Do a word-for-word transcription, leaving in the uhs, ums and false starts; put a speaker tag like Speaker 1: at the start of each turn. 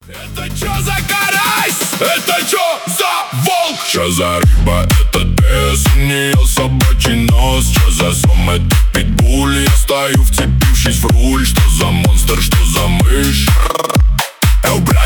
Speaker 1: Это чё за карась? Это чё за волк? Чё за рыба? Это бес, у неё собачий нос. Чё за сом? Это питбуль. Я стою, вцепившись в руль. Что за монстр? Что за мышь? Эй, брат!